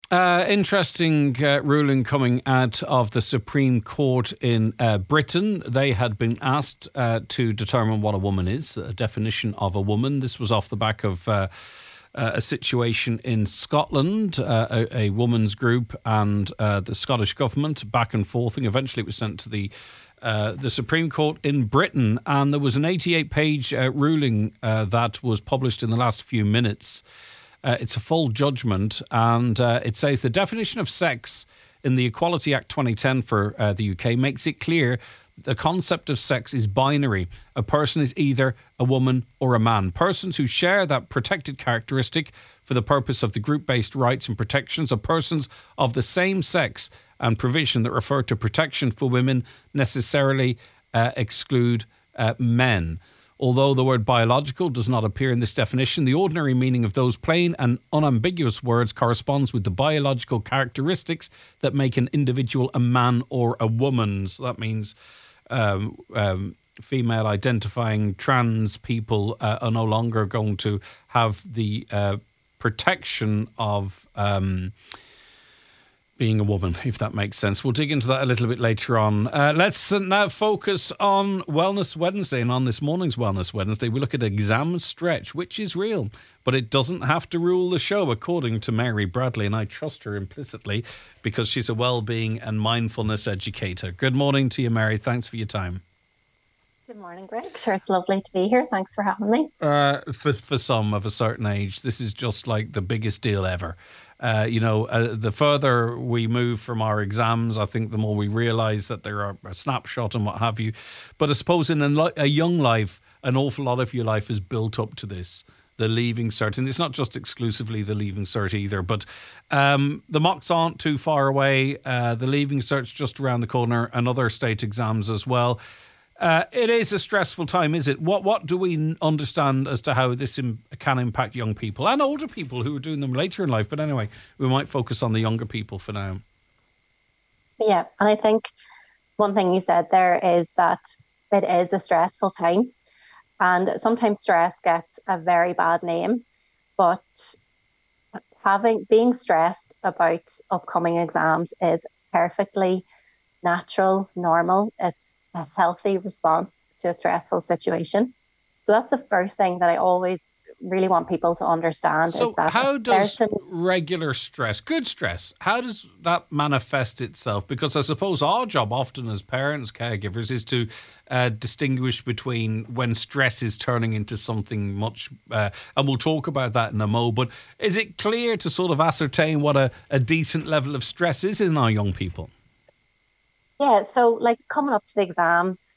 Interesting ruling coming out of the Supreme Court in Britain. They had been asked to determine what a woman is, a definition of a woman. This was off the back of a situation in Scotland, a woman's group and the Scottish government back and forth, and eventually it was sent to the Supreme Court in Britain, and there was an 88-page ruling that was published in the last few minutes. It's a full judgment, and it says the definition of sex in the Equality Act 2010 for the UK makes it clear the concept of sex is binary. A person is either a woman or a man. Persons who share that protected characteristic for the purpose of the group-based rights and protections of persons of the same sex and provision that refer to protection for women necessarily exclude men. Although the word biological does not appear in this definition, the ordinary meaning of those plain and unambiguous words corresponds with the biological characteristics that make an individual a man or a woman. So that means female identifying trans people are no longer going to have the protection of being a woman, if that makes sense. We'll dig into that a little bit later on. Let's now focus on Wellness Wednesday. And on this morning's Wellness Wednesday, we look at exam stretch, which is real, but it doesn't have to rule the show, according to Mary Bradley. And I trust her implicitly because she's a well-being and mindfulness educator. Good morning to you, Mary. Thanks for your time. Good morning, Greg. Sure, it's lovely to be here. Thanks for having me. For some of a certain age, this is just like the biggest deal ever. The further we move from our exams, I think the more we realise that there are a snapshot and what have you. But I suppose in a young life, an awful lot of your life is built up to this. The Leaving Cert, and it's not just exclusively the Leaving Cert either, but the mocks aren't too far away. The Leaving Cert's just around the corner, and other state exams as well. It is a stressful time, is it? What do we understand as to how this can impact young people and older people who are doing them later in life? But anyway, we might focus on the younger people for now. Yeah, and I think one thing you said there is that it is a stressful time, and sometimes stress gets a very bad name, but being stressed about upcoming exams is perfectly natural, normal. It's a healthy response to a stressful situation. So that's the first thing that I always really want people to understand. So is that how does regular stress, good stress, how does that manifest itself? Because I suppose our job often as parents, caregivers, is to distinguish between when stress is turning into something much, and we'll talk about that in a mo, but is it clear to sort of ascertain what a decent level of stress is in our young people? Yeah, so like coming up to the exams,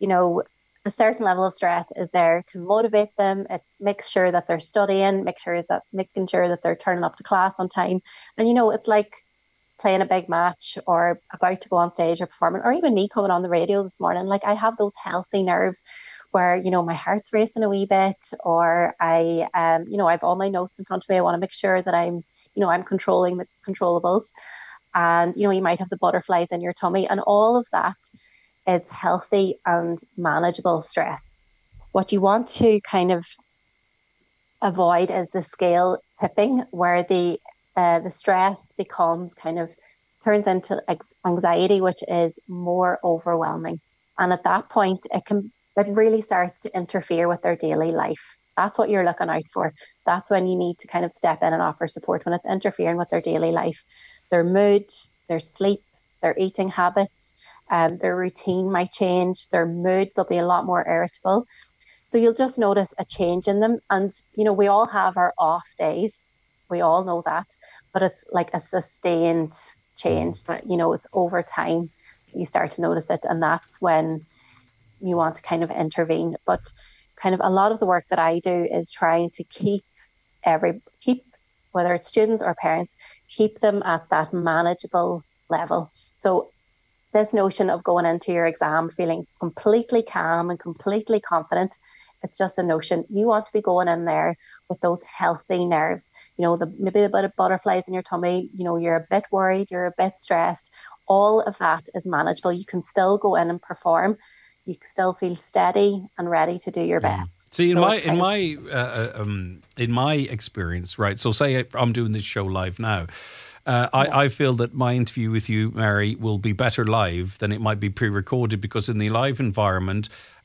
a certain level of stress is there to motivate them. It makes sure that they're studying, making sure that they're turning up to class on time. And it's like playing a big match or about to go on stage or performing, or even me coming on the radio this morning. Like I have those healthy nerves where, my heart's racing a wee bit, or I've all my notes in front of me. I want to make sure that I'm controlling the controllables. And, you might have the butterflies in your tummy, and all of that is healthy and manageable stress. What you want to kind of avoid is the scale tipping, where the stress turns into anxiety, which is more overwhelming. And at that point, it really starts to interfere with their daily life. That's what you're looking out for. That's when you need to kind of step in and offer support, when it's interfering with their daily life. Their mood, their sleep, their eating habits, their routine might change, their mood, they'll be a lot more irritable. So you'll just notice a change in them. And, we all have our off days. We all know that. But it's like a sustained change that, it's over time. You start to notice it. And that's when you want to kind of intervene. But kind of a lot of the work that I do is trying to keep whether it's students or parents, keep them at that manageable level. So this notion of going into your exam feeling completely calm and completely confident, it's just a notion. You want to be going in there with those healthy nerves, maybe a bit of butterflies in your tummy, you're a bit worried, you're a bit stressed. All of that is manageable. You can still go in and perform. You still feel steady and ready to do your best. See, in my experience, right? So, say I'm doing this show live now, I feel that my interview with you, Mary, will be better live than it might be pre-recorded, because in the live environment,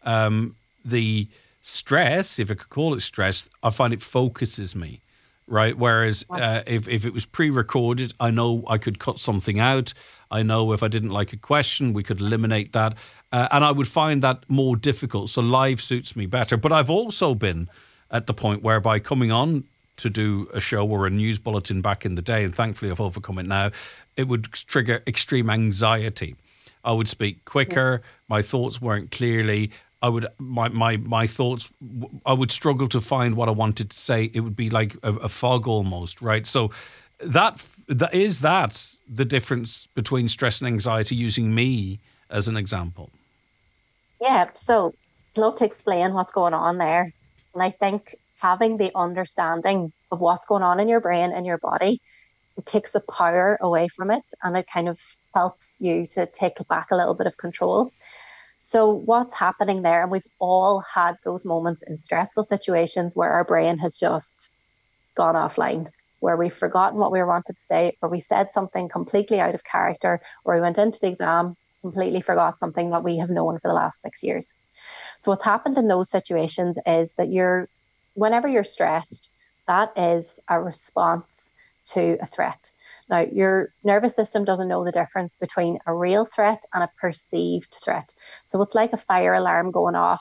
the stress, if I could call it stress, I find it focuses me. Right. Whereas if it was pre-recorded, I know I could cut something out. I know if I didn't like a question, we could eliminate that. And I would find that more difficult. So live suits me better. But I've also been at the point whereby coming on to do a show or a news bulletin back in the day, and thankfully I've overcome it now, it would trigger extreme anxiety. I would speak quicker. My thoughts weren't clearly. I would my thoughts. I would struggle to find what I wanted to say. It would be like a fog almost, right? So that is the difference between stress and anxiety, using me as an example. Yeah, so I'd love to explain what's going on there. And I think having the understanding of what's going on in your brain and your body, it takes the power away from it, and it kind of helps you to take back a little bit of control. So what's happening there, and we've all had those moments in stressful situations where our brain has just gone offline, where we've forgotten what we wanted to say, or we said something completely out of character, or we went into the exam, completely forgot something that we have known for the last 6 years. So what's happened in those situations is that whenever you're stressed, that is a response to a threat. Now, your nervous system doesn't know the difference between a real threat and a perceived threat. So it's like a fire alarm going off,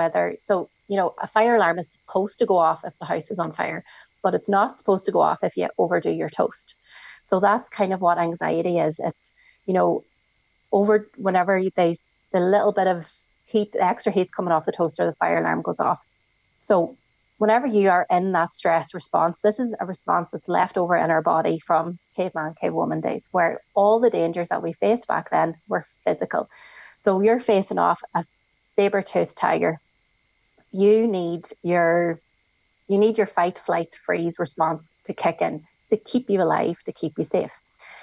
a fire alarm is supposed to go off if the house is on fire, but it's not supposed to go off if you overdo your toast. So that's kind of what anxiety is. It's, over whenever the little bit of heat, the extra heat's coming off the toaster, the fire alarm goes off. So whenever you are in that stress response, this is a response that's left over in our body from caveman, cavewoman days, where all the dangers that we faced back then were physical. So you're facing off a saber-toothed tiger. You need your fight, flight, freeze response to kick in, to keep you alive, to keep you safe.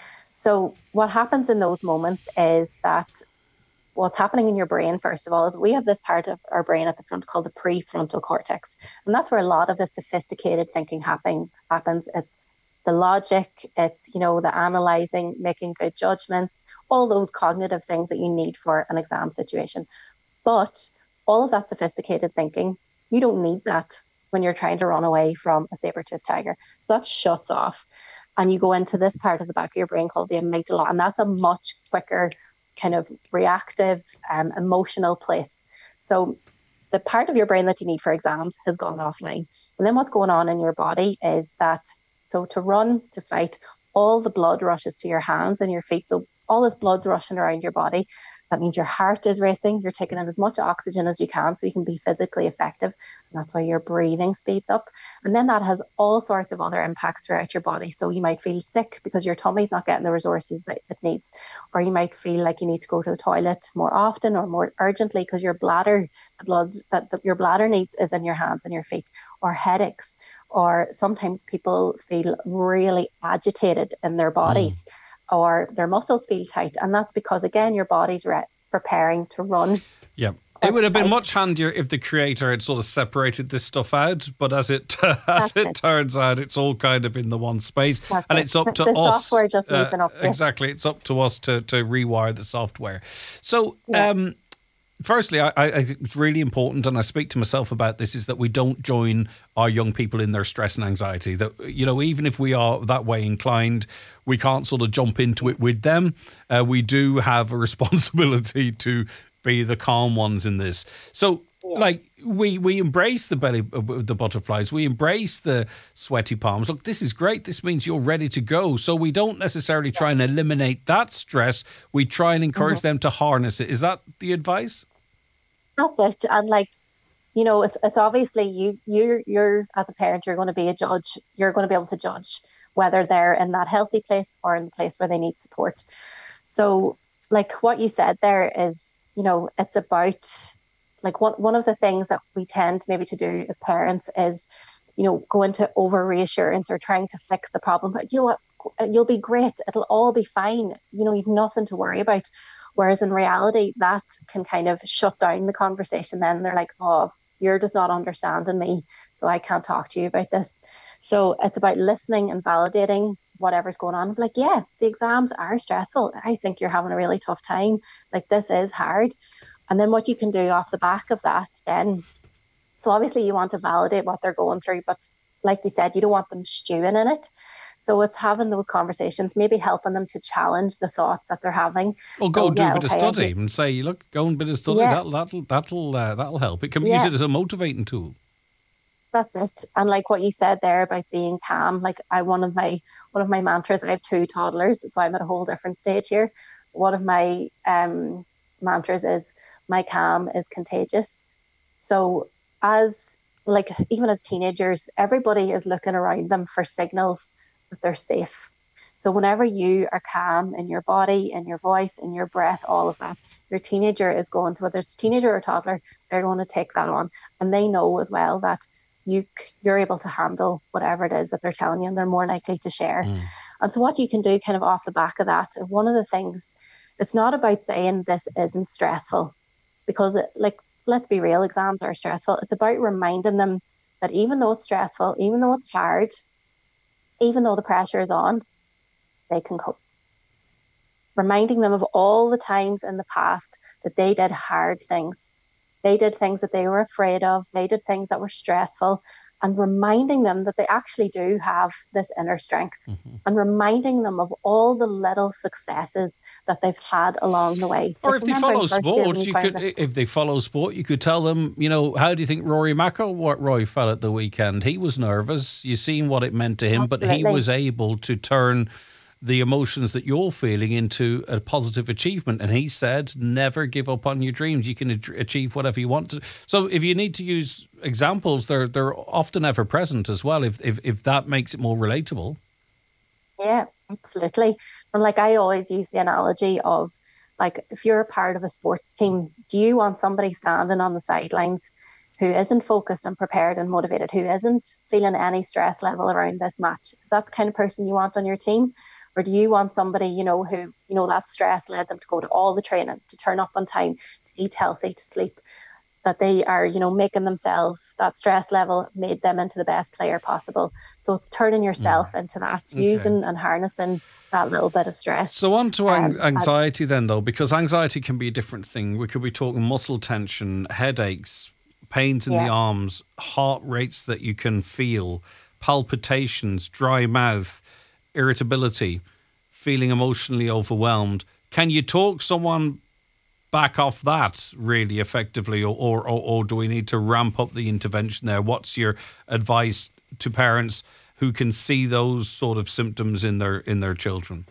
So what happens in those moments is that what's happening in your brain, first of all, is we have this part of our brain at the front called the prefrontal cortex. And that's where a lot of the sophisticated thinking happens. It's the logic, it's, the analyzing, making good judgments, all those cognitive things that you need for an exam situation. But all of that sophisticated thinking, you don't need that when you're trying to run away from a saber-toothed tiger. So that shuts off. And you go into this part of the back of your brain called the amygdala. And that's a much quicker kind of reactive, emotional place. So the part of your brain that you need for exams has gone offline. And then what's going on in your body is that, so to run, to fight, all the blood rushes to your hands and your feet. So all this blood's rushing around your body. That means your heart is racing. You're taking in as much oxygen as you can so you can be physically effective. And that's why your breathing speeds up. And then that has all sorts of other impacts throughout your body. So you might feel sick because your tummy's not getting the resources that it needs. Or you might feel like you need to go to the toilet more often or more urgently because your bladder, the blood that your bladder needs is in your hands and your feet. Or headaches. Or sometimes people feel really agitated in their bodies. Or their muscles feel tight. And that's because, again, your body's preparing to run. Yeah. It would have been much handier if the creator had sort of separated this stuff out. But as it turns out, it's all kind of in the one space. And it's up to us. The software just needs an update. Exactly. It's up to us to rewire the software. So, firstly, I think it's really important, and I speak to myself about this, is that we don't join our young people in their stress and anxiety. That, even if we are that way inclined, we can't sort of jump into it with them. We do have a responsibility to be the calm ones in this. So, we embrace the belly, the butterflies. We embrace the sweaty palms. Look, this is great. This means you're ready to go. So we don't necessarily try and eliminate that stress. We try and encourage them to harness it. Is that the advice? That's it. And it's obviously you're as a parent, you're going to be a judge. You're going to be able to judge whether they're in that healthy place or in the place where they need support. So what you said there is, it's about one of the things that we tend maybe to do as parents is, go into over reassurance or trying to fix the problem. But you know what? You'll be great. It'll all be fine. You've nothing to worry about. Whereas in reality, that can kind of shut down the conversation. Then they're like, oh, you're just not understanding me, so I can't talk to you about this. So it's about listening and validating whatever's going on. I'm like, yeah, the exams are stressful. I think you're having a really tough time. Like, this is hard. And then what you can do off the back of that then, so obviously you want to validate what they're going through, but like you said, you don't want them stewing in it. So it's having those conversations, maybe helping them to challenge the thoughts that they're having. Or go So and do a yeah, bit of okay, study and say, look, go and bit of study. yeah, That'll help. It can be used yeah, as a motivating tool. that's it. And like what you said there about being calm, like one of my mantras, I have two toddlers, so I'm at a whole different stage here. One of my mantras is my calm is contagious. So as like even as teenagers, everybody is looking around them for signals that they're safe. So whenever you are calm in your body, in your voice, in your breath, all of that, your teenager is going to, whether it's teenager or toddler, they're going to take that on. And they know as well that you're able to handle whatever it is that they're telling you, and they're more likely to share. Mm. And so what you can do kind of off the back of that, one of the things, it's not about saying this isn't stressful, because like, let's be real, exams are stressful. It's about reminding them that even though it's stressful, even though it's hard, even though the pressure is on, they can cope. Reminding them of all the times in the past that they did hard things. They did things that they were afraid of. They did things that were stressful, and reminding them that they actually do have this inner strength, Mm-hmm. and reminding them of all the little successes that they've had along the way. Or Like, if they remember in follow first year when sport, you found that? if they follow sport, you could tell them, how do you think Rory McIlroy felt at the weekend? He was nervous. You seen what it meant to him, but he Absolutely. was able to turn the emotions that you're feeling into a positive achievement. And he said, never give up on your dreams. You can achieve whatever you want to. So if you need to use examples, they're often ever present as well, if that makes it more relatable. Yeah, absolutely. And like, I always use the analogy of, like, if you're a part of a sports team, do you want somebody standing on the sidelines who isn't focused and prepared and motivated, who isn't feeling any stress level around this match? Is that the kind of person you want on your team? Or do you want somebody, who, that stress led them to go to all the training, to turn up on time, to eat healthy, to sleep, that they are, making themselves, that stress level made them into the best player possible. So it's turning Mm. yourself into that, Okay. using and harnessing that little bit of stress. So on to And anxiety then, though, because anxiety can be a different thing. We could be talking muscle tension, headaches, pains in the yeah, arms, heart rates that you can feel, palpitations, dry mouth, irritability, feeling emotionally overwhelmed. Can you talk someone back off that really effectively, or do we need to ramp up the intervention there? What's your advice to parents who can see those sort of symptoms in their children?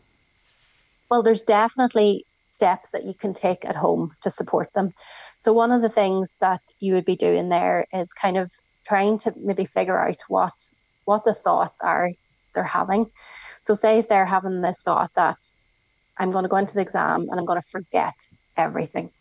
well, there's definitely steps that you can take at home to support them. So one of the things that you would be doing there is kind of trying to maybe figure out what the thoughts are they're having. So say if they're having this thought that I'm going to go into the exam and I'm going to forget everything.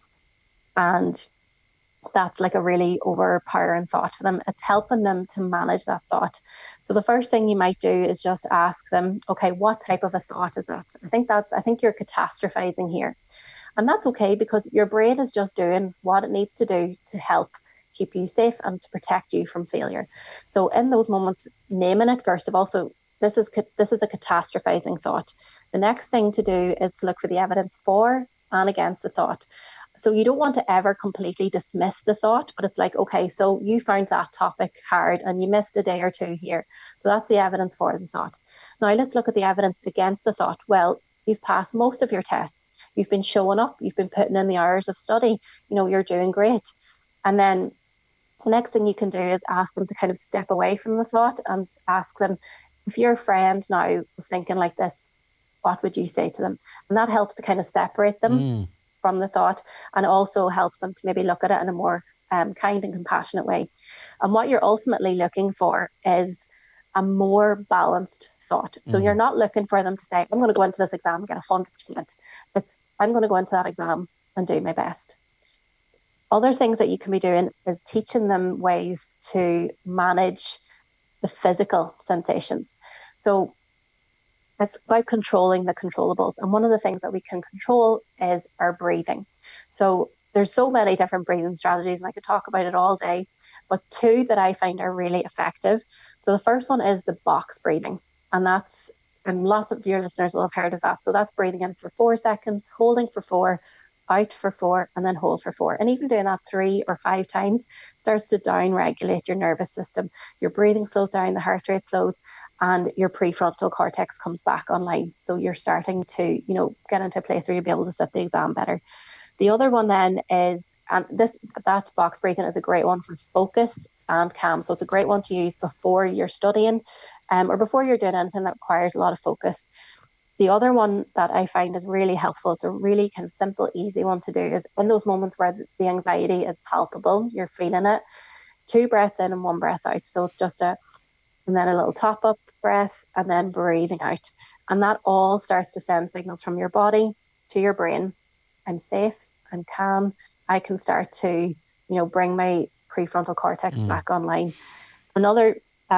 And that's like a really overpowering thought for them. It's helping them to manage that thought. So the first thing you might do is just ask them, okay, what type of a thought is that? I think you're catastrophizing here. And that's okay, because your brain is just doing what it needs to do to help keep you safe and to protect you from failure. So in those moments, naming it first of all. So this is a catastrophizing thought. The next thing to do is to look for the evidence for and against the thought. So you don't want to ever completely dismiss the thought, but it's like, okay, so you found that topic hard and you missed a day or two here. So that's the evidence for the thought. Now let's look at the evidence against the thought. Well, you've passed most of your tests. You've been showing up. You've been putting in the hours of study. You're doing great. And then the next thing you can do is ask them to kind of step away from the thought and ask them, if your friend now was thinking like this, what would you say to them? And that helps to kind of separate them Mm. from the thought, and also helps them to maybe look at it in a more kind and compassionate way. And what you're ultimately looking for is a more balanced thought. So you're Mm. not looking for them to say, I'm going to go into this exam and get 100%. It's, I'm going to go into that exam and do my best. Other things that you can be doing is teaching them ways to manage the physical sensations. So it's about controlling the controllables. And one of the things that we can control is our breathing. So there's so many different breathing strategies, and I could talk about it all day, but two that I find are really effective. So the first one is the box breathing. And that's And lots of your listeners will have heard of that. So that's breathing in for 4 seconds, holding for four, out for four, and then hold for four. And even doing that 3 or 5 times starts to down regulate your nervous system. Your breathing slows down, the heart rate slows, and your prefrontal cortex comes back online. So you're starting to, get into a place where you'll be able to sit the exam better. The other one then is, and that box breathing is a great one for focus and calm. So it's a great one to use before you're studying, or before you're doing anything that requires a lot of focus. The other one that I find is really helpful, it's a really kind of simple, easy one to do, is in those moments where the anxiety is palpable, you're feeling it, 2 breaths in and 1 breath out. So it's just and then a little top up breath and then breathing out. And that all starts to send signals from your body to your brain. I'm safe, I'm calm, I can start to, bring my prefrontal cortex back online. Another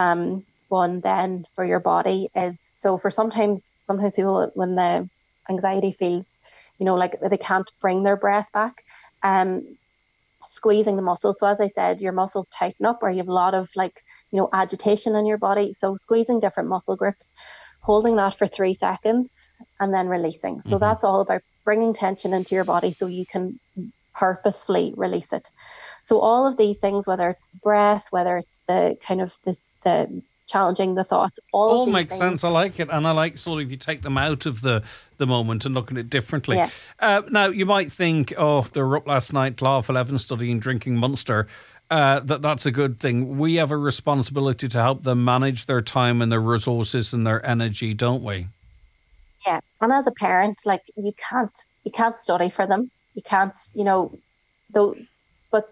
one then for your body is, so for sometimes people, when the anxiety feels, like they can't bring their breath back, squeezing the muscles. So as I said, your muscles tighten up, or you have a lot of agitation in your body. So squeezing different muscle groups, holding that for 3 seconds, and then releasing. So that's all about bringing tension into your body so you can purposefully release it. So all of these things, whether it's the breath, whether it's the kind of the challenging the thoughts, all of these makes things. sense. I like it. And I like sort of you take them out of the moment and look at it differently. Yeah. Now, you might think, they were up last night, Law 11 studying, drinking Munster. That's a good thing. We have a responsibility to help them manage their time and their resources and their energy, don't we? Yeah. And as a parent, like you can't study for them. You can't, though, but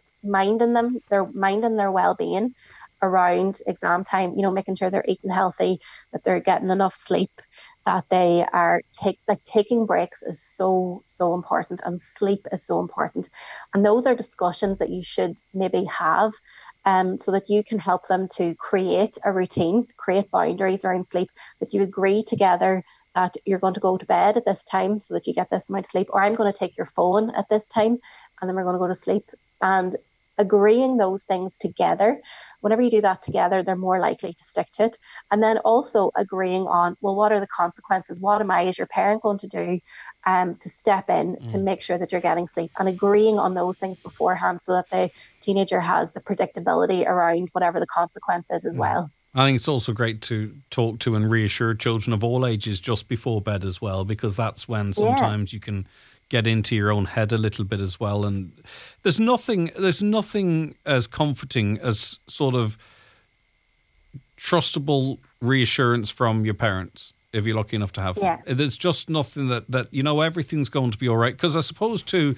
minding their well-being around exam time, making sure they're eating healthy, that they're getting enough sleep, that they are taking breaks is so, so important, and sleep is so important. And those are discussions that you should maybe have, so that you can help them to create a routine, create boundaries around sleep, that you agree together that you're going to go to bed at this time so that you get this amount of sleep, or I'm going to take your phone at this time and then we're going to go to sleep. And agreeing those things together, whenever you do that together, they're more likely to stick to it. And then also agreeing on, well, what are the consequences? What am I, as your parent, going to do to step in to make sure that you're getting sleep, and agreeing on those things beforehand so that the teenager has the predictability around whatever the consequence is as well. I think it's also great to talk to and reassure children of all ages just before bed as well, because that's when sometimes you can get into your own head a little bit as well. And there's nothing as comforting as sort of trustable reassurance from your parents, if you're lucky enough to have them. There's just nothing that everything's going to be all right. Because I suppose too,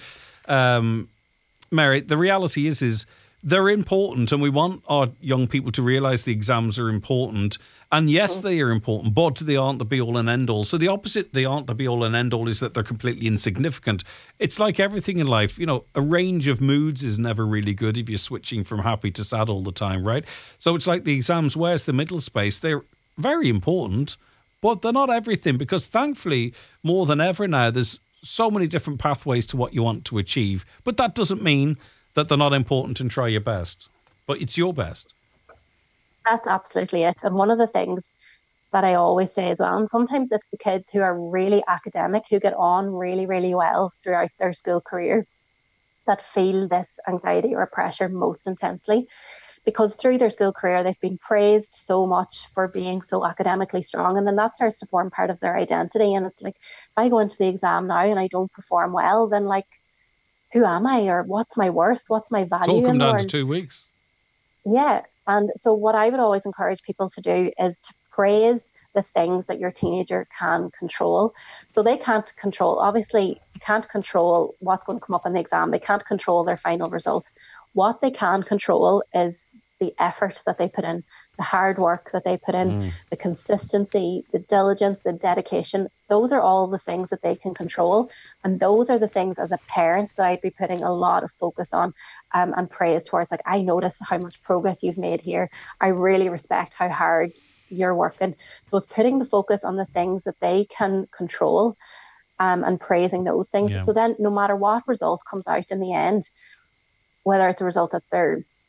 Mary, the reality is they're important, and we want our young people to realise the exams are important. And yes, they are important, but they aren't the be-all and end-all. So the opposite, they aren't the be-all and end-all, is that they're completely insignificant. It's like everything in life. A range of moods is never really good if you're switching from happy to sad all the time, right? So it's like the exams. Where's the middle space? They're very important, but they're not everything, because thankfully, more than ever now, there's so many different pathways to what you want to achieve. But that doesn't mean that they're not important, and try your best. But it's your best. That's absolutely it. And one of the things that I always say as well, and sometimes it's the kids who are really academic, who get on really, really well throughout their school career, that feel this anxiety or pressure most intensely, because through their school career, they've been praised so much for being so academically strong. And then that starts to form part of their identity. And it's like, if I go into the exam now and I don't perform well, then who am I, or what's my worth? What's my value? It's all come in the down world? to 2 weeks. Yeah. And so what I would always encourage people to do is to praise the things that your teenager can control. So they can't control, obviously, you can't control what's going to come up in the exam. They can't control their final result. What they can control is the effort that they put in, the hard work that they put in, the consistency, the diligence, the dedication. Those are all the things that they can control. And those are the things, as a parent, that I'd be putting a lot of focus on, and praise towards. Like, I notice how much progress you've made here. I really respect how hard you're working. So it's putting the focus on the things that they can control, and praising those things. Yeah. So then no matter what result comes out in the end, whether it's a result that they're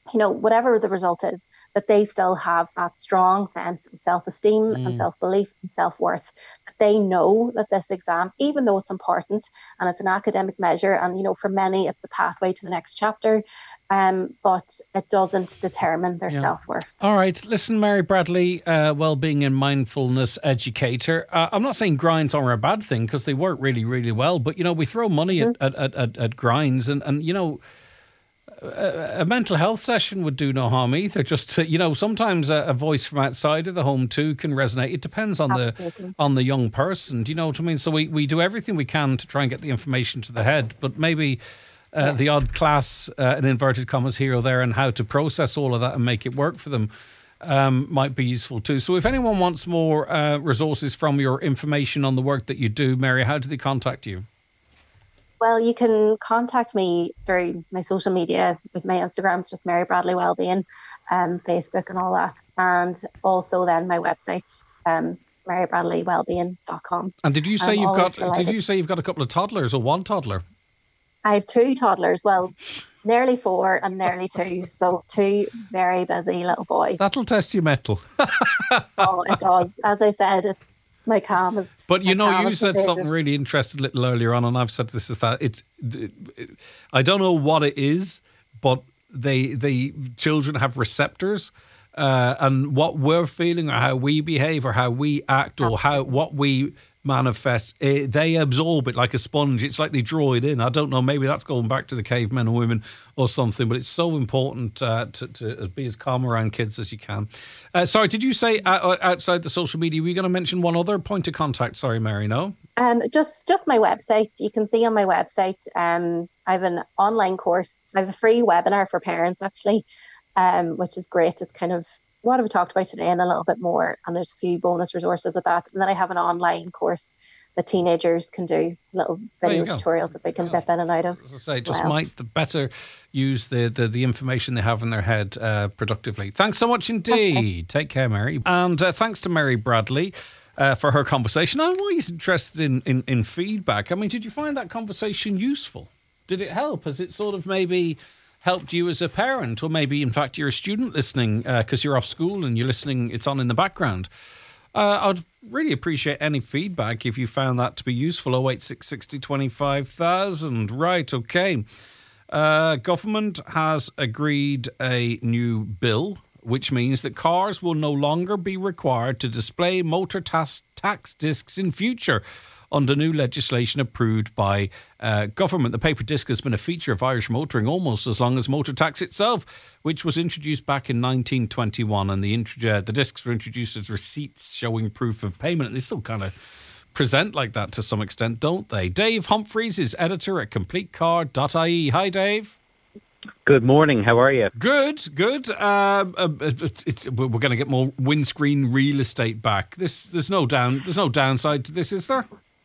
whatever the result is, that they still have that strong sense of self-esteem and Mm. self-belief and self-worth, that they know that this exam, even though it's important and it's an academic measure, and for many it's the pathway to the next chapter, but it doesn't determine their Yeah. self-worth. All right. Listen, Mary Bradley, well-being and mindfulness educator. I'm not saying grinds are a bad thing, because they work really, really well. But, we throw money at grinds, and a mental health session would do no harm either. Just to, sometimes a voice from outside of the home too can resonate. It depends on Absolutely. the young person. Do you know what I mean? So we do everything we can to try and get the information to the head, but maybe the odd class, in inverted commas, here or there, and how to process all of that and make it work for them might be useful too. So if anyone wants more resources from your information on the work that you do, Mary, how do they contact you? Well, you can contact me through my social media. With my Instagram's just Mary Bradley Wellbeing, Facebook and all that. And also then my website, marybradleywellbeing.com. And did you say I'm you've always got? Did delighted. you say you've got a couple of toddlers or one toddler? I have two toddlers. Well, nearly four and nearly two. So two very busy little boys. That'll test your mettle. Oh, it does. As I said, it's my calm. But my you calmest said something contagion. really interesting a little earlier on, and I've said this is that I don't know what it is, but they children have receptors, and what we're feeling or how we behave or how we act or what we manifest, they absorb it like a sponge. It's like they draw it in. I don't know, maybe that's going back to the cavemen and women or something, but it's so important to be as calm around kids as you can. Sorry, did you say outside the social media, were you going to mention one other point of contact? Sorry, Mary, no? Just my website. You can see on my website, I have an online course. I have a free webinar for parents actually, which is great. It's kind of what I've talked about today and a little bit more. And there's a few bonus resources with that. And then I have an online course that teenagers can do, little video tutorials that they can dip in and out of. As I say, just might better use the information they have in their head productively. Thanks so much indeed. Take care, Mary. And thanks to Mary Bradley for her conversation. I'm always interested in feedback. I mean, did you find that conversation useful? Did it help? Has it sort of maybe helped you as a parent, or maybe in fact you're a student listening because you're off school and you're listening, it's on in the background? I'd really appreciate any feedback if you found that to be useful. 086 60 25,000. Right, okay. Government has agreed a new bill, which means that cars will no longer be required to display motor tax discs in future under new legislation approved by government. The paper disc has been a feature of Irish motoring almost as long as motor tax itself, which was introduced back in 1921. And the discs were introduced as receipts showing proof of payment. And they still kind of present like that to some extent, don't they? Dave Humphreys is editor at CompleteCar.ie. Hi, Dave. Good morning. How are you? Good. We're going to get more windscreen real estate back. There's no downside to this, is there?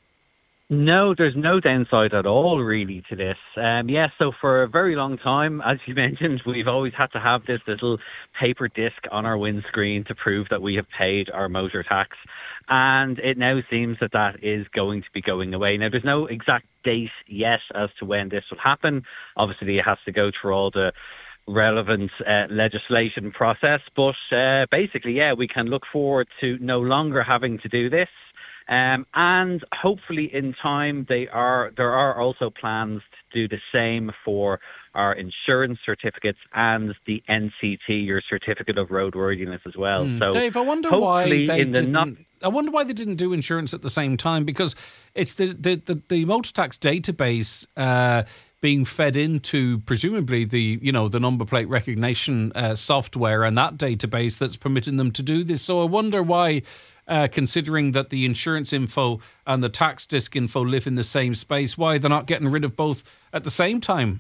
No, there's no downside at all, really, to this. So for a very long time, as you mentioned, we've always had to have this little paper disc on our windscreen to prove that we have paid our motor tax. And it now seems that is going to be going away. Now, there's no exact date yet as to when this will happen. Obviously, it has to go through all the relevant legislation process. But basically, we can look forward to no longer having to do this. And hopefully in time, there are also plans to do the same for our insurance certificates and the NCT, your certificate of roadworthiness, as well. So, Dave, I wonder why they didn't do insurance at the same time, because it's the motor tax database being fed into presumably the number plate recognition software and that database that's permitting them to do this. So I wonder why. Considering that the insurance info and the tax disc info live in the same space, why they're not getting rid of both at the same time?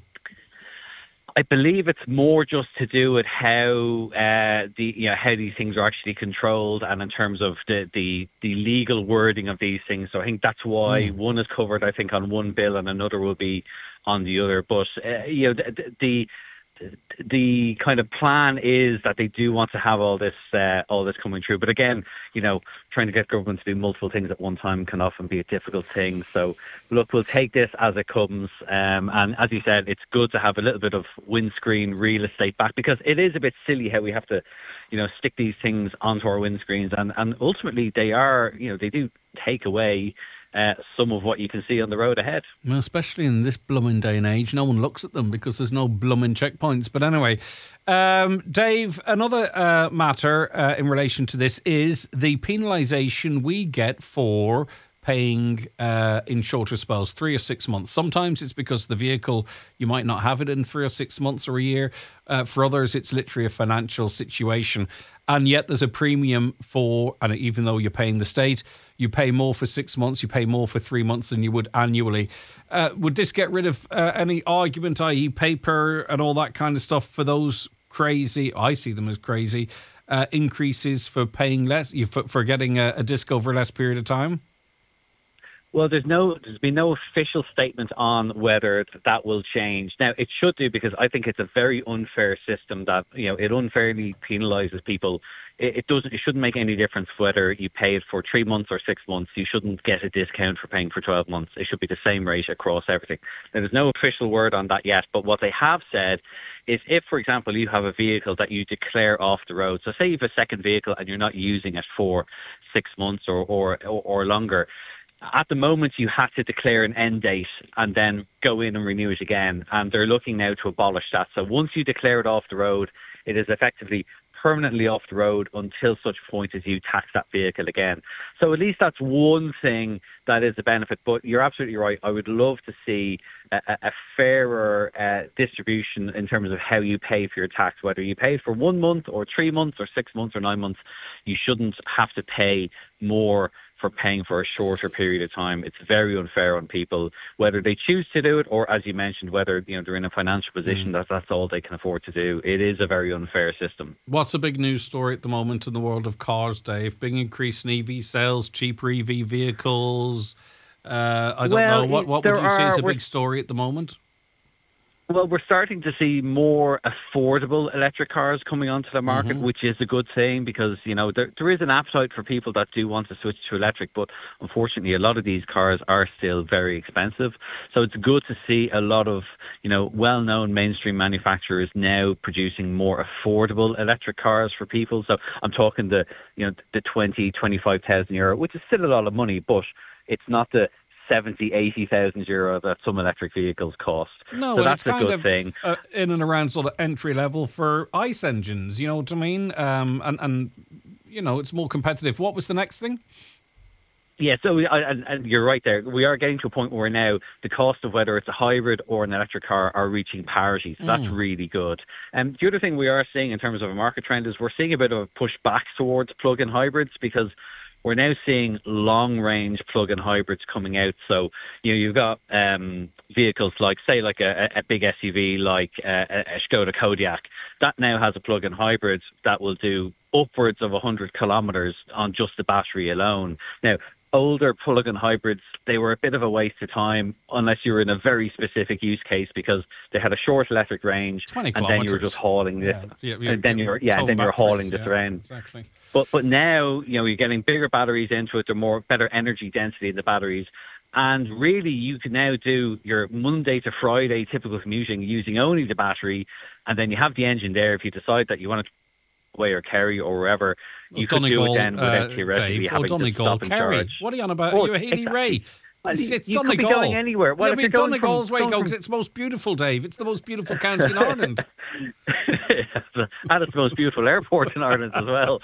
I believe it's more just to do with how how these things are actually controlled, and in terms of the legal wording of these things. So I think that's why one is covered, I think, on one bill and another will be on the other. But the kind of plan is that they do want to have all this coming through. But again, trying to get government to do multiple things at one time can often be a difficult thing. So look, we'll take this as it comes. And as you said, it's good to have a little bit of windscreen real estate back, because it is a bit silly how we have to, stick these things onto our windscreens. And ultimately they do take away some of what you can see on the road ahead. Well, especially in this blooming day and age, no one looks at them because there's no blooming checkpoints. But anyway, Dave, another matter in relation to this is the penalisation we get for paying in shorter spells, 3 or 6 months. Sometimes it's because the vehicle, you might not have it in 3 or 6 months or a year. For others, it's literally a financial situation. And yet there's a premium for, and even though you're paying the state, you pay more for 6 months, you pay more for 3 months than you would annually. Would this get rid of any argument, i.e. paper and all that kind of stuff, for those crazy, I see them as crazy, increases for paying less, for getting a disc over a less period of time? Well, there's been no official statement on whether that will change. Now, it should do, because I think it's a very unfair system that, it unfairly penalises people. It shouldn't make any difference whether you pay it for 3 months or 6 months. You shouldn't get a discount for paying for 12 months. It should be the same rate across everything. Now, there's no official word on that yet, but what they have said is if, for example, you have a vehicle that you declare off the road, so say you have a second vehicle and you're not using it for 6 months or longer, at the moment, you have to declare an end date and then go in and renew it again. And they're looking now to abolish that. So once you declare it off the road, it is effectively permanently off the road until such point as you tax that vehicle again. So at least that's one thing that is a benefit. But you're absolutely right. I would love to see a fairer distribution in terms of how you pay for your tax, whether you pay for 1 month or 3 months or 6 months or 9 months. You shouldn't have to pay more for paying for a shorter period of time. It's very unfair on people, whether they choose to do it or, as you mentioned, whether they're in a financial position that's all they can afford to do. It is a very unfair system. What's the big news story at the moment in the world of cars, Dave? Big increase in EV sales, cheaper EV vehicles. I don't know. What would you say is a big story at the moment? Well, we're starting to see more affordable electric cars coming onto the market, which is a good thing, because, there is an appetite for people that do want to switch to electric, but unfortunately a lot of these cars are still very expensive. So it's good to see a lot of, well-known mainstream manufacturers now producing more affordable electric cars for people. So I'm talking the 25,000 euro, which is still a lot of money, but it's not the 70,000, 80,000 euro that some electric vehicles cost. No, so that's a good thing. In and around sort of entry level for ICE engines, you know what I mean? And it's more competitive. What was the next thing? Yeah, so and you're right there. We are getting to a point where now the cost of whether it's a hybrid or an electric car are reaching parity. So that's really good. And the other thing we are seeing in terms of a market trend is we're seeing a bit of a push back towards plug-in hybrids, because we're now seeing long-range plug-in hybrids coming out. So, you've got vehicles like a big SUV like a Skoda Kodiaq. That now has a plug-in hybrid that will do upwards of 100 kilometres on just the battery alone. Now, older plug-in hybrids, they were a bit of a waste of time unless you were in a very specific use case, because they had a short electric range, and then you were just hauling this, and then you're hauling this around. Exactly. But now, you're getting bigger batteries into it. They're better energy density in the batteries. And really, you can now do your Monday to Friday typical commuting using only the battery. And then you have the engine there. If you decide that you want to away or Kerry or wherever, you could do it then without theoretically having to stop and charge. What are you on about? Are you a Healy Ray? Well, it's you could be going anywhere. Well, if Donegal's way because it's the most beautiful, Dave. It's the most beautiful county in Ireland. And it's the most beautiful airport in Ireland as well.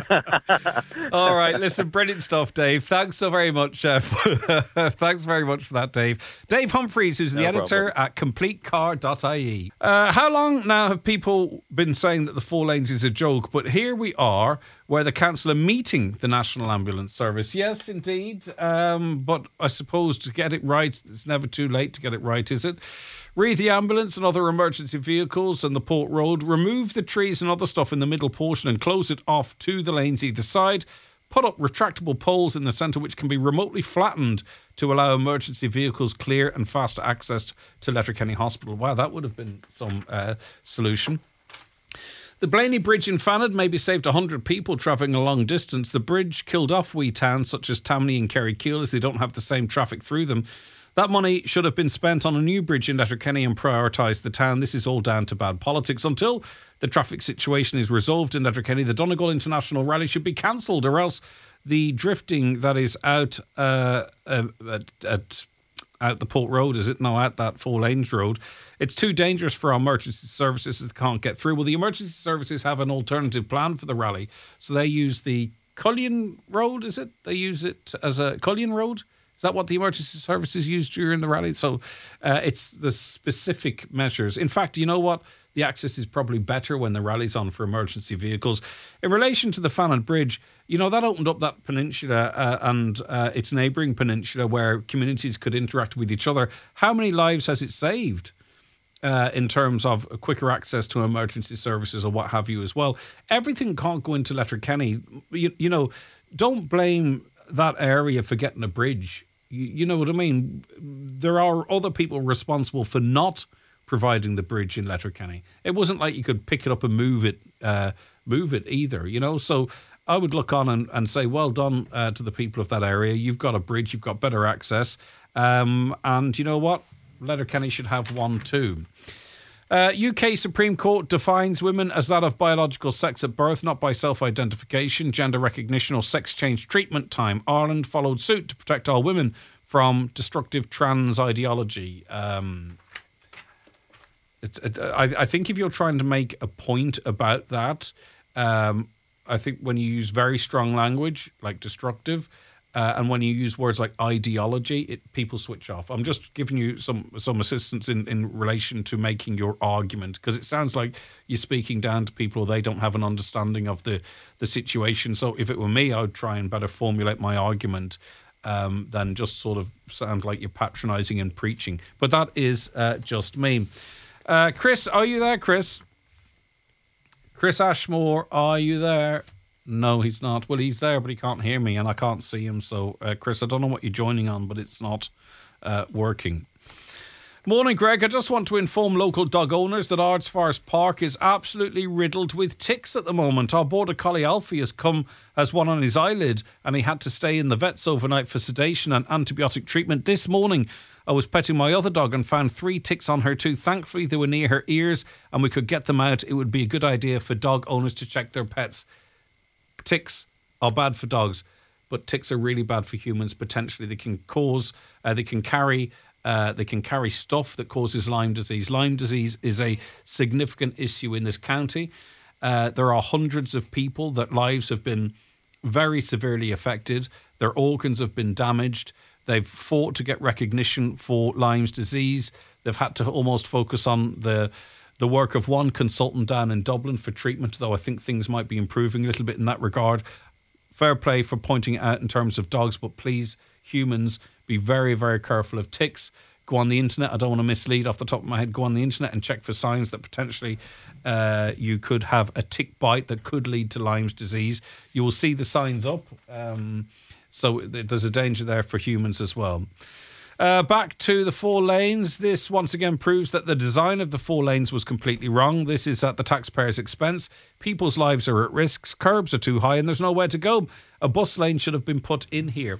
All right, listen, brilliant stuff, Dave. Thanks so very much. Thanks very much for that, Dave. Dave Humphreys, who's the editor at CompleteCar.ie. How long now have people been saying that the 4 lanes is a joke? But here we are, where the council are meeting the National Ambulance Service. Yes, indeed. But I suppose to get it right, it's never too late to get it right, is it? Read the ambulance and other emergency vehicles on the Port Road. Remove the trees and other stuff in the middle portion and close it off to the lanes either side. Put up retractable poles in the centre which can be remotely flattened to allow emergency vehicles clear and faster access to Letterkenny Hospital. Wow, that would have been some solution. The Blaney Bridge in Fanad maybe saved 100 people travelling a long distance. The bridge killed off wee towns such as Tammany and Kerrykeele as they don't have the same traffic through them. That money should have been spent on a new bridge in Letterkenny and prioritised the town. This is all down to bad politics. Until the traffic situation is resolved in Letterkenny, the Donegal International Rally should be cancelled, or else the drifting that is out out the Port Road, is it? No, out that Four Lanes Road. It's too dangerous for our emergency services that can't get through. Well, the emergency services have an alternative plan for the rally. So they use the Cullion Road, is it? They use it as a Cullion Road? Is that what the emergency services use during the rally? So it's the specific measures. In fact, you know what? The access is probably better when the rally's on for emergency vehicles. In relation to the Fanad Bridge, you know, that opened up that peninsula and its neighbouring peninsula where communities could interact with each other. How many lives has it saved in terms of quicker access to emergency services or what have you as well? Everything can't go into Letterkenny. You know, don't blame that area for getting a bridge. You know what I mean? There are other people responsible for not providing the bridge in Letterkenny. It wasn't like you could pick it up and move it either, you know? So I would look on and say, well done to the people of that area. You've got a bridge, you've got better access. And you know what? Letterkenny should have one too. UK Supreme Court defines women as that of biological sex at birth, not by self-identification, gender recognition or sex change treatment time. Ireland followed suit to protect all women from destructive trans ideology. I think if you're trying to make a point about that, I think when you use very strong language, like destructive, and when you use words like ideology, people switch off. I'm just giving you some assistance in relation to making your argument, because it sounds like you're speaking down to people, or they don't have an understanding of the situation. So if it were me, I would try and better formulate my argument than just sort of sound like you're patronising and preaching. But that is just me. Chris, are you there, Chris? Chris Ashmore, are you there? No, he's not. Well, he's there, but he can't hear me and I can't see him. So, Chris, I don't know what you're joining on, but it's not working. Morning, Greg. I just want to inform local dog owners that Ards Forest Park is absolutely riddled with ticks at the moment. Our border collie Alfie has one on his eyelid and he had to stay in the vets overnight for sedation and antibiotic treatment. This morning, I was petting my other dog and found 3 ticks on her too. Thankfully, they were near her ears and we could get them out. It would be a good idea for dog owners to check their pets. Ticks are bad for dogs, but ticks are really bad for humans. Potentially, they can carry stuff that causes Lyme disease. Lyme disease is a significant issue in this county. There are hundreds of people that lives have been very severely affected. Their organs have been damaged. They've fought to get recognition for Lyme's disease. They've had to almost focus on the work of one consultant down in Dublin for treatment, though I think things might be improving a little bit in that regard. Fair play for pointing it out in terms of dogs, but please, humans, be very, very careful of ticks. Go on the internet. I don't want to mislead off the top of my head. Go on the internet and check for signs that potentially you could have a tick bite that could lead to Lyme's disease. You will see the signs up. So there's a danger there for humans as well. Back to the 4 lanes. This once again proves that the design of the 4 lanes was completely wrong. This is at the taxpayer's expense. People's lives are at risk. Curbs are too high and there's nowhere to go. A bus lane should have been put in here.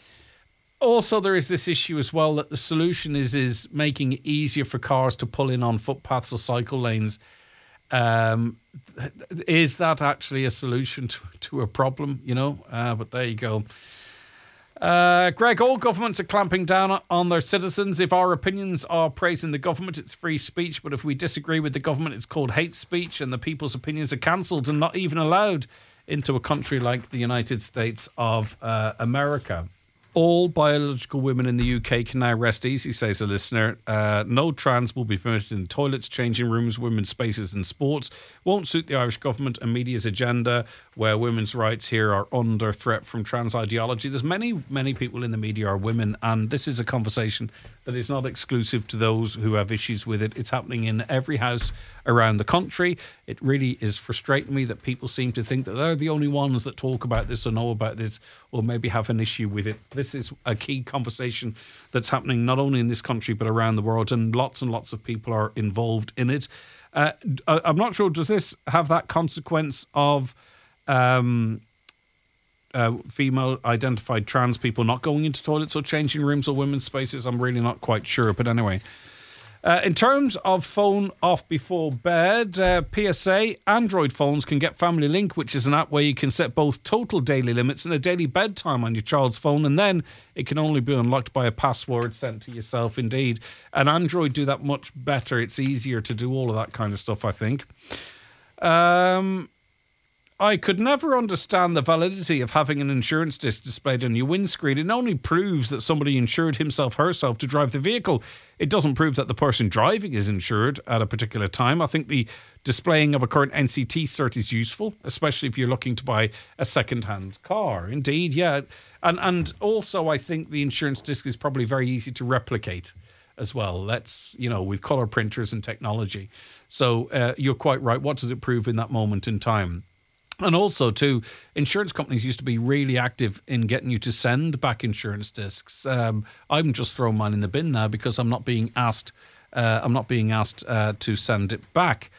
Also, there is this issue as well that the solution is making it easier for cars to pull in on footpaths or cycle lanes. Is that actually a solution to a problem? You know, but there you go. Greg, all governments are clamping down on their citizens. If our opinions are praising the government, it's free speech. But if we disagree with the government, it's called hate speech. And the people's opinions are cancelled and not even allowed into a country like the United States of America. All biological women in the UK can now rest easy, says a listener. No trans will be permitted in toilets, changing rooms, women's spaces and sports. Won't suit the Irish government and media's agenda, where women's rights here are under threat from trans ideology. There's many, many people in the media are women, and this is a conversation that is not exclusive to those who have issues with it. It's happening in every house around the country. It really is frustrating me that people seem to think that they're the only ones that talk about this or know about this or maybe have an issue with it. This is a key conversation that's happening not only in this country but around the world, and lots of people are involved in it. I'm not sure, does this have that consequence of female identified trans people not going into toilets or changing rooms or women's spaces? I'm really not quite sure, but anyway. In terms of phone off before bed, PSA, Android phones can get Family Link, which is an app where you can set both total daily limits and a daily bedtime on your child's phone, and then it can only be unlocked by a password sent to yourself, indeed. And Android do that much better. It's easier to do all of that kind of stuff, I think. I could never understand the validity of having an insurance disc displayed on your windscreen. It only proves that somebody insured herself to drive the vehicle. It doesn't prove that the person driving is insured at a particular time. I think the displaying of a current NCT cert is useful, especially if you're looking to buy a second-hand car. Indeed, yeah. And also I think the insurance disc is probably very easy to replicate as well. With colour printers and technology. So you're quite right. What does it prove in that moment in time? And also, too, insurance companies used to be really active in getting you to send back insurance discs. I'm just throwing mine in the bin now because I'm not being asked. To send it back.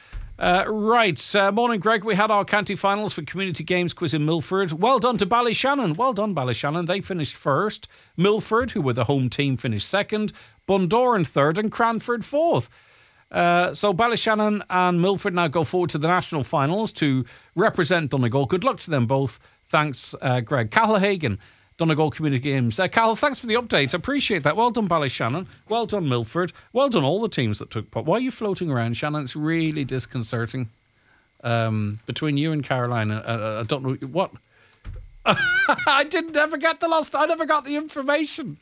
Morning, Greg. We had our county finals for Community Games Quiz in Milford. Well done to Ballyshannon. Well done, Ballyshannon. They finished first. Milford, who were the home team, finished second. Bundoran third, and Cranford fourth. So Ballyshannon and Milford now go forward to the national finals to represent Donegal. Good luck to them both. Thanks, Greg. Cathal Hagan, Donegal Community Games. Cathal, thanks for the update. Appreciate that. Well done, Ballyshannon. Well done, Milford. Well done, all the teams that took part. Why are you floating around, Shannon? It's really disconcerting. Between you and Caroline, I don't know what. I never got the information.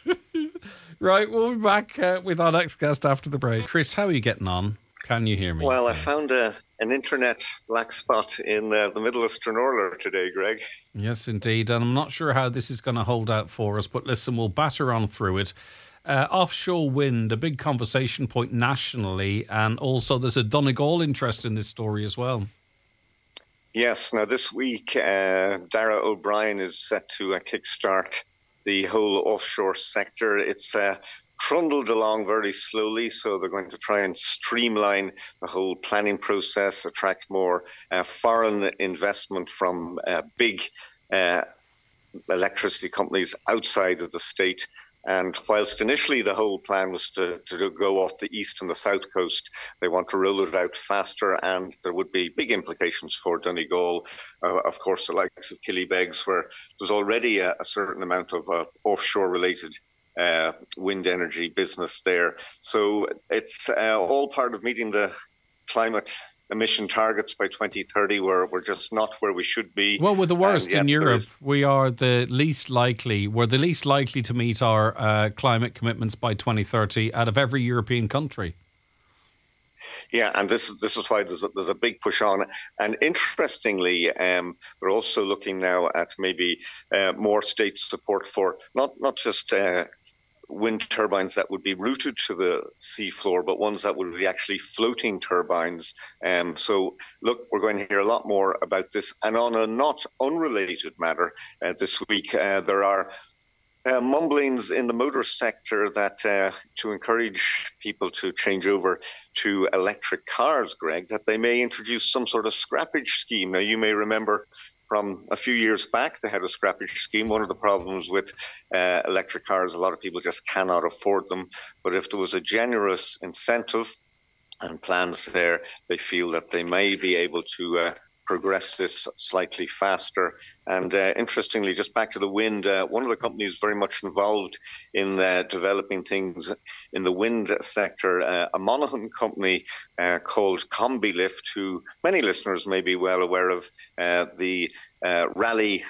Right, we'll be back with our next guest after the break. Chris, how are you getting on? Can you hear me? Well, I found an internet black spot in the middle of Stranorlar today, Greg. Yes, indeed. And I'm not sure how this is going to hold out for us, but listen, we'll batter on through it. Offshore wind, a big conversation point nationally, and also there's a Donegal interest in this story as well. Yes, now this week, Dara O'Brien is set to kickstart the whole offshore sector. It's trundled along very slowly, so they're going to try and streamline the whole planning process, attract more foreign investment from big electricity companies outside of the state. And whilst initially the whole plan was to go off the east and the south coast, they want to roll it out faster, and there would be big implications for Donegal. Of course, the likes of Killybegs, where there's already a certain amount of offshore-related wind energy business there. So it's all part of meeting the climate emission targets by 2030. We're just not where we should be. Well, we're the worst in Europe. We're the least likely to meet our climate commitments by 2030 out of every European country. Yeah, and this is why there's a big push on. And interestingly, we're also looking now at maybe more state support for not just wind turbines that would be rooted to the seafloor, but ones that would be actually floating turbines. So, look, we're going to hear a lot more about this. And on a not unrelated matter, this week there are mumblings in the motor sector that to encourage people to change over to electric cars, Greg, that they may introduce some sort of scrappage scheme. Now, you may remember from a few years back, they had a scrappage scheme. One of the problems with electric cars, a lot of people just cannot afford them. But if there was a generous incentive and plans there, they feel that they may be able to progress this slightly faster. And interestingly, just back to the wind, one of the companies very much involved in developing things in the wind sector, a Monaghan company called Combilift, who many listeners may be well aware of, the rally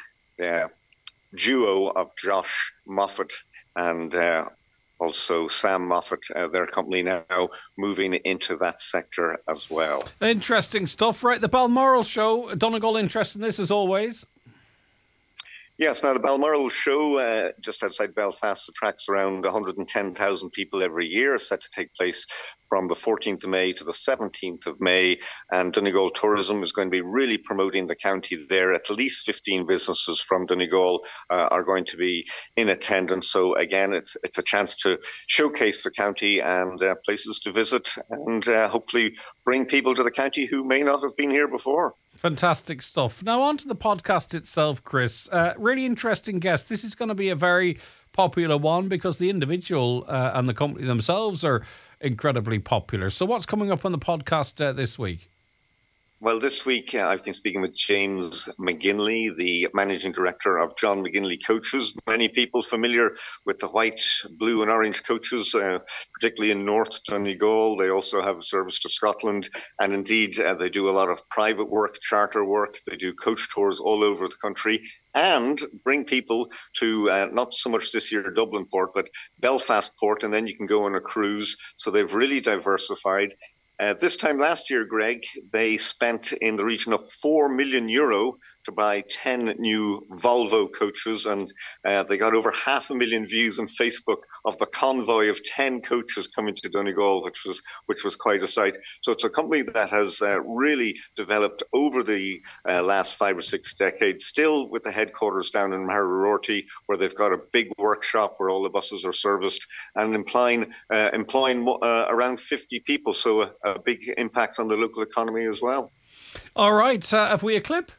duo of Josh Moffat and also Sam Moffat, their company now moving into that sector as well. Interesting stuff, right? The Balmoral Show, Donegal interest in this as always. Yes, now the Balmoral show just outside Belfast attracts around 110,000 people every year, set to take place from the 14th of May to the 17th of May. And Donegal Tourism is going to be really promoting the county there. At least 15 businesses from Donegal are going to be in attendance. So again, it's a chance to showcase the county and places to visit, and hopefully bring people to the county who may not have been here before. Fantastic stuff. Now on to the podcast itself, Chris. Really interesting guest. This is going to be a very popular one because the individual and the company themselves are incredibly popular. So what's coming up on the podcast this week? Well, this week I've been speaking with James McGinley, the managing director of John McGinley Coaches. Many people familiar with the white, blue and orange coaches, particularly in North Donegal. They also have a service to Scotland. And indeed, they do a lot of private work, charter work. They do coach tours all over the country and bring people to not so much this year Dublin Port, but Belfast Port. And then you can go on a cruise. So they've really diversified. This time last year, Greg, they spent in the region of €4 million to buy 10 new Volvo coaches, and they got over 500,000 views on Facebook of the convoy of 10 coaches coming to Donegal, which was quite a sight. So it's a company that has really developed over the last 5 or 6 decades, still with the headquarters down in Maharorty, where they've got a big workshop where all the buses are serviced, and employing around 50 people. So a big impact on the local economy as well. All right. Have we a clip?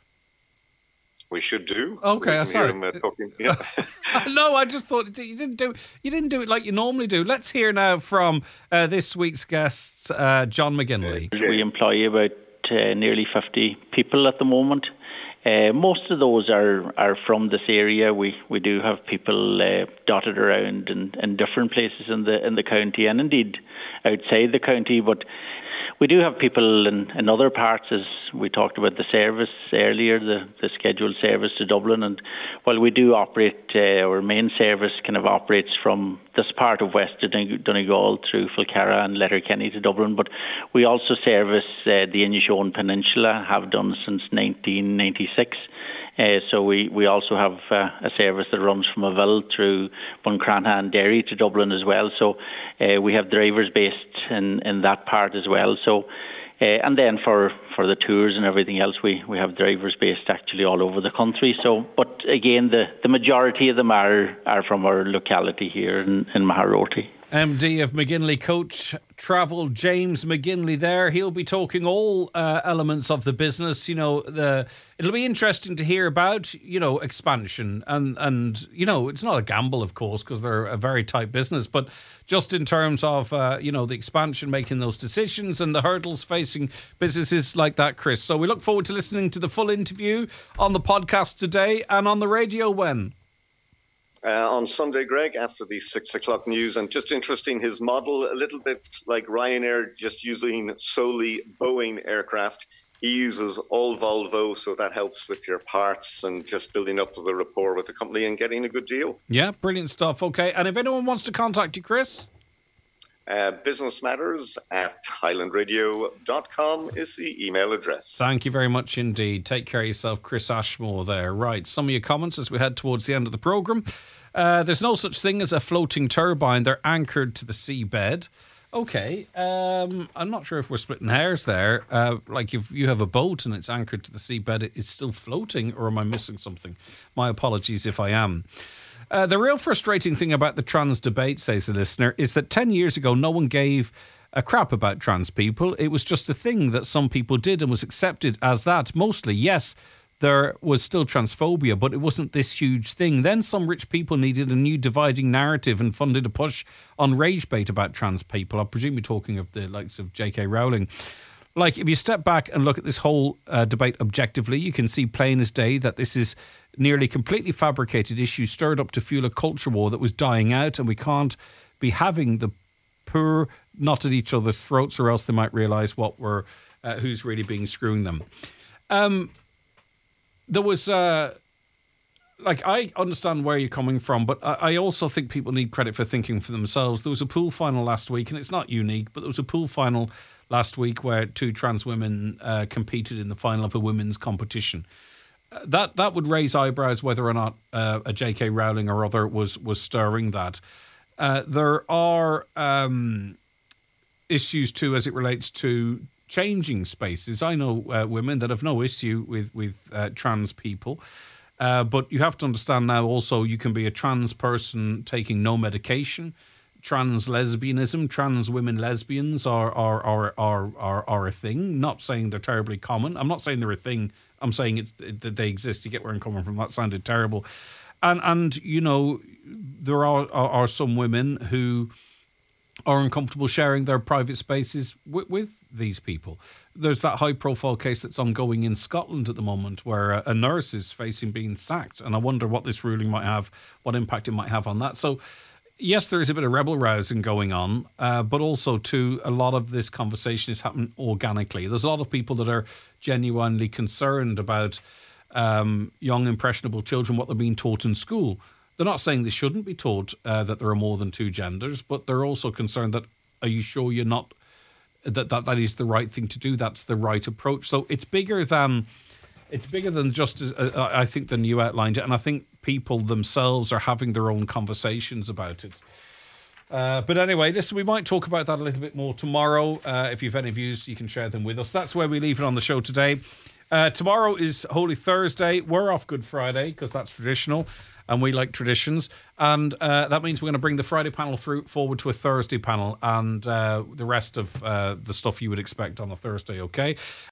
We should do. Okay, sorry. Yeah. No, I just thought you didn't do it like you normally do. Let's hear now from this week's guest, John McGinley. We employ about nearly 50 people at the moment. Most of those are from this area. We do have people dotted around in different places in the county and indeed outside the county, but we do have people in other parts, as we talked about the service earlier, the scheduled service to Dublin. And while we do operate, our main service kind of operates from this part of West Donegal through Falcarra and Letterkenny to Dublin, but we also service the Inishowen Peninsula, have done since 1996. So we also have a service that runs from Avil through Buncrana and Derry to Dublin as well. So we have drivers based in that part as well. So and then for the tours and everything else, we have drivers based actually all over the country. So, but again, the majority of them are from our locality here in Maharorty. MD of McGinley Coach Travel, James McGinley there. He'll be talking all elements of the business. You know, it'll be interesting to hear about, expansion. And it's not a gamble, of course, because they're a very tight business. But just in terms of, the expansion, making those decisions and the hurdles facing businesses like that, Chris. So we look forward to listening to the full interview on the podcast today and on the radio when? On Sunday, Greg, after the 6 o'clock news. And just interesting, his model, a little bit like Ryanair, just using solely Boeing aircraft. He uses all Volvo, so that helps with your parts and just building up the rapport with the company and getting a good deal. Yeah, brilliant stuff. Okay, and if anyone wants to contact you, Chris? businessmatters@highlandradio.com is the email address. Thank you very much indeed. Take care of yourself, Chris Ashmore there. Right, some of your comments as we head towards the end of the programme. There's no such thing as a floating turbine. They're anchored to the seabed. Okay, I'm not sure if we're splitting hairs there. Like if you have a boat and it's anchored to the seabed, it's still floating, or am I missing something? My apologies if I am. The real frustrating thing about the trans debate, says the listener, is that 10 years ago no one gave a crap about trans people. It was just a thing that some people did and was accepted as that. Mostly, yes, there was still transphobia, but it wasn't this huge thing. Then some rich people needed a new dividing narrative and funded a push on rage bait about trans people. I presume you're talking of the likes of J.K. Rowling. Like, if you step back and look at this whole debate objectively, you can see plain as day that this is nearly completely fabricated issue stirred up to fuel a culture war that was dying out, and we can't be having the poor not at each other's throats, or else they might realise who's really being screwing them. There was I understand where you're coming from, but I also think people need credit for thinking for themselves. There was a pool final last week, and it's not unique, but there was a pool final last week where 2 trans women competed in the final of a women's competition. that would raise eyebrows whether or not a J.K. Rowling or other was stirring that. There are issues too as it relates to changing spaces. I know women that have no issue with trans people. But you have to understand now also you can be a trans person taking no medication. Trans lesbianism, trans women lesbians are a thing. Not saying they're terribly common. I'm not saying they're a thing. I'm saying that they exist. You get where I'm coming from. That sounded terrible. And you know, there are some women who are uncomfortable sharing their private spaces with these people. There's that high-profile case that's ongoing in Scotland at the moment where a nurse is facing being sacked, and I wonder what this ruling might have, what impact it might have on that. So, yes, there is a bit of rebel-rousing going on, but also, too, a lot of this conversation is happening organically. There's a lot of people that are genuinely concerned about young, impressionable children, what they're being taught in school. They're not saying they shouldn't be taught that there are more than two genders, but they're also concerned that, are you sure you're not, that is the right thing to do, that's the right approach. So it's bigger than just, I think, than you outlined it, and I think people themselves are having their own conversations about it. But anyway, listen, we might talk about that a little bit more tomorrow. If you have any views, you can share them with us. That's where we leave it on the show today. Tomorrow is Holy Thursday. We're off Good Friday because that's traditional and we like traditions. And that means we're going to bring the Friday panel forward to a Thursday panel and the rest of the stuff you would expect on a Thursday, okay?